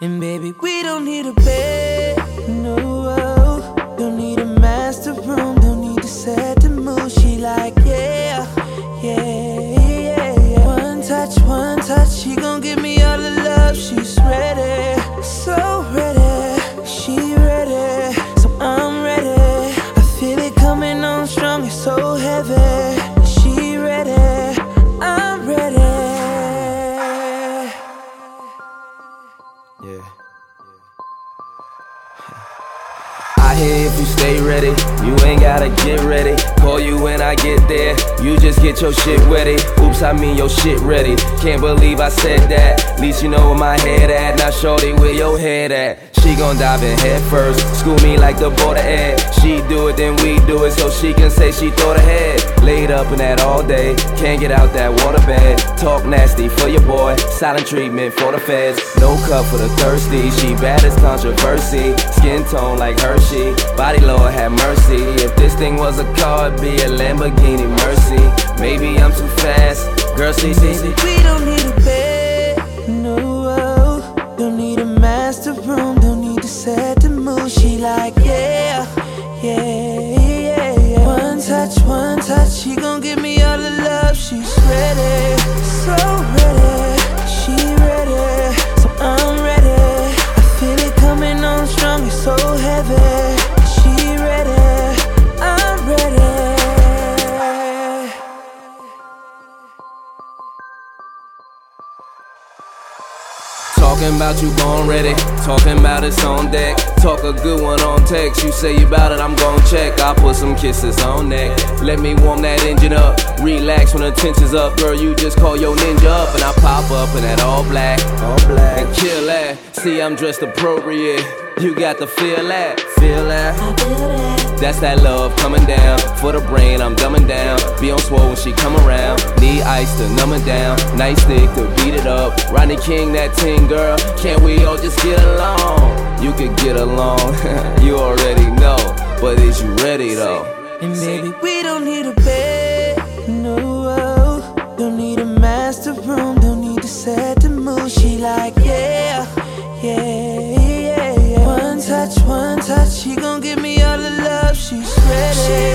And baby, we don't need a bed, no. Don't need a master room, don't need to set the mood. She like, yeah, yeah, yeah, yeah. One touch, she gon' give me all the love. She's ready, so ready. She ready, so I'm ready. I feel it coming on strong, it's so heavy. She ready, I'm ready. Yeah. I hear if you stay ready, you ain't gotta get ready. Call you when I get there, you just get your shit ready. Oops, I mean your shit ready. Can't believe I said that. Least you know where my head at. Now shorty, where your head at? She gon' dive in head first, school me like the border ed. She do it, then we do it, so she can say she thought ahead. Laid up in that all day, can't get out that waterbed. Talk nasty for your boy, silent treatment for the feds. No cup for the thirsty, she bad as controversy. Skin tone like Hershey, body Lord have mercy. If this thing was a car, it'd be a Lamborghini Mercy. Maybe I'm too fast, girl, see. We don't need a bed, no. Don't need a master room, don't need to set the mood. She like, yeah, yeah, yeah, yeah. One touch, she gon' give me all the love. She's ready, so ready. She ready, so I'm ready. I feel it coming on strong, it's so heavy. She ready, I'm ready. Talking about you born ready, talking about it's on deck. Talk a good one on text, you say you bout it, I'm gon' check. I put some kisses on neck, let me warm that engine up. Relax when the tension's up, girl, you just call your ninja up. And I pop up in that all black, and kill that. See, I'm dressed appropriate, you got to feel that, feel that. That's that love coming down, for the brain I'm dumbing down. Be on swole when she come around, need ice to numb it down. Nice stick to beat it up, Rodney King that ting girl. Can't we all just get along? You could get along, you already know. But is you ready though? And baby, we don't need a bed, no. Don't need a master room, don't need to set the mood. She like, yeah, yeah, yeah, yeah. One touch, she gon' give me all the love. She's ready,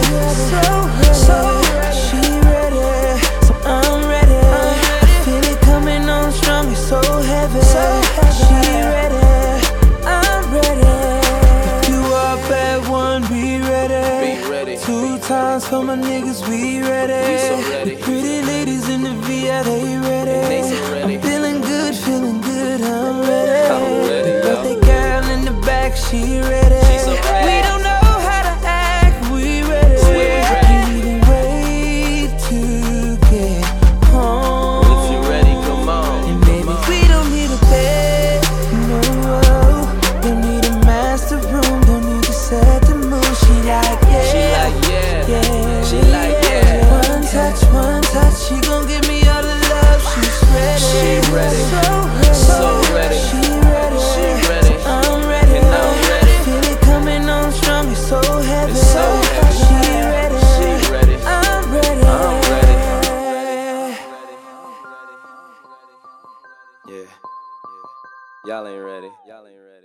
so ready. She ready, so I'm ready. I feel it coming on strong, it's so heavy. She ready, I'm ready. If you are bad one, be ready. 2 times for my niggas, we ready. The pretty ladies in the VI, they ready. I'm feeling good, I'm ready. The birthday girl in the back, she ready. We don't know how to act, we ready. Can't even wait to get home. If you ready, come on. And baby, we don't need a bed, no. Don't need a master room, don't need to set the mood. She like, yeah, yeah. She like, yeah. One touch, she gon' give me all the love. She's ready, She ready, so ready. so ready. She ready, I'm ready, and I'm ready. Feel it coming on strong, it's so heavy. It's so heavy. She ready, I'm ready. Yeah, y'all ain't ready.